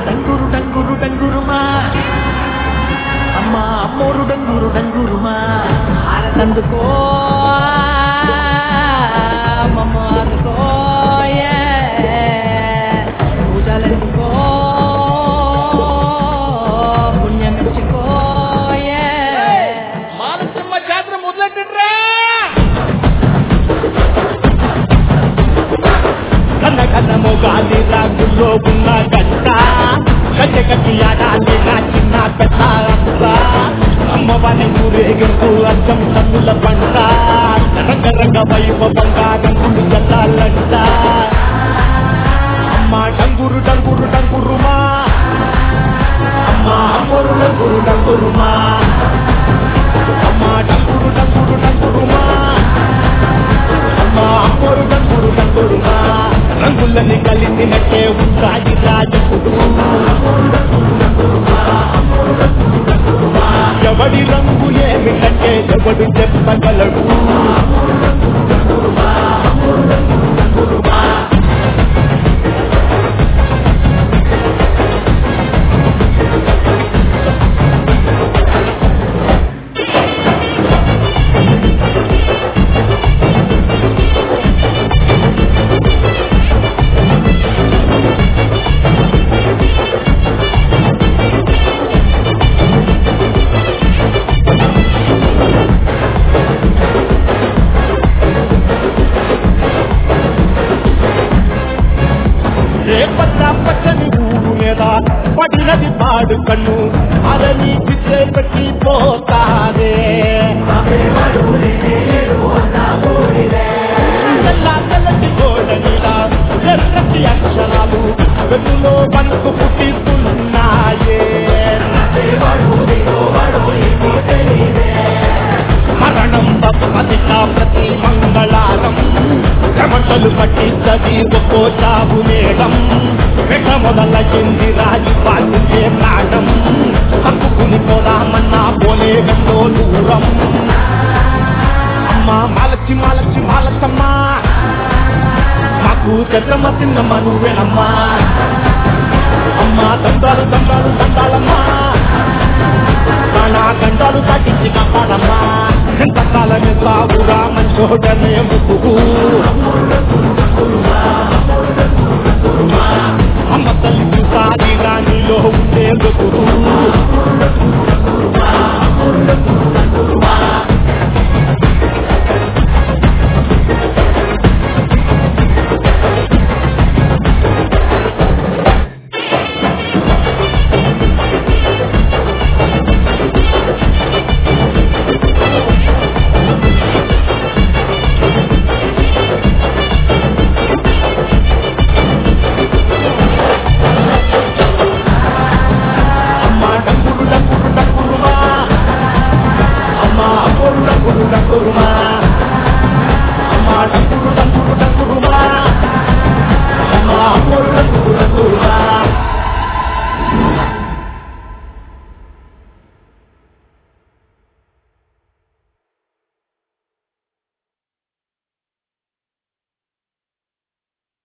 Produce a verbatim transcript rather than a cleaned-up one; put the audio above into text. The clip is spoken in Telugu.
డంగురు డంగురు డంగురుమా అమ్మా అమ్మోరు డంగురు డంగురుమా ఆనందుకో మమ్మ అందుకో పూజలందుకో పుణ్యమిచ్చుకో మానసింహ జాతర మొదలెట్టండ్రా కన్న కన్నము గాలి రాగుల్లో ఉన్న గంట గంట గట్టి ఆడాలి నా చిన్న పెద్ద అంత అమ్మవారి ఊరేగింపు అర్థం తమ్ముల పంట రంగ రంగ వైభవంగా రంగులు జల్లాలంట అమ్మ డంగురు డంగురు డంగురుమా అమ్మ అమ్మోరు డంగురు డంగురుమా అమ్మ డంగురు డంగురు డంగురుమా అమ్మ అమ్మోరు డంగురు డంగురుమా రంగులని కలిసినట్టే ఉంటాయి రాజపుడు ఎవడి రంగు ఏమిటంటే ఎవడు చెప్పగలడు పచ్చని ఊరు మీద పడినది పాడు కన్ను అదని చిత్రపెట్టి పోతారే తెల్లటి గోడనిలా ఎర్రటి అక్షరాలు వెన్నులో మనకు పుట్టిస్తున్నాయే మరణం బతుకదిగా ప్రతి మంగళారం క్రమంటలు పట్టించది ఒక్కో చావు మేడం వెట మొదలయ్యింది రాజు పాటించే ప్రాణం తప్పుకుని పోదామన్నా పోలేగంలో దూరం అమ్మా మాలచి మాలచి మాలసమ్మా మాకు చెత్తమ్మ తిన్నమ్మ నువ్వేనమ్మా అమ్మా దండాలు దండాలు దండాలమ్మా